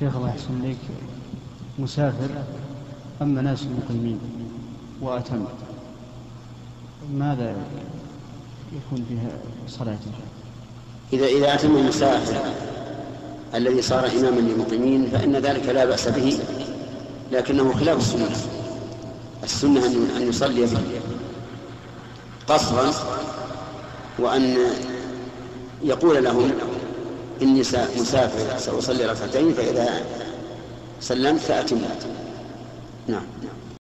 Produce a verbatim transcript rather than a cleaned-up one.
شيخ الله يحسن لك، مسافر أما ناس مقيمين وأتم، ماذا يكون بها صلاته؟ إذا إذا أتم المسافر الذي صار إماما للمقيمين فإن ذلك لا بأس به، لكنه خلاف السنة. السنة أن يصلي قصرا، وأن يقول لهم إني مسافر سأصلي ركعتين فإذا سلمت فأتم. نعم.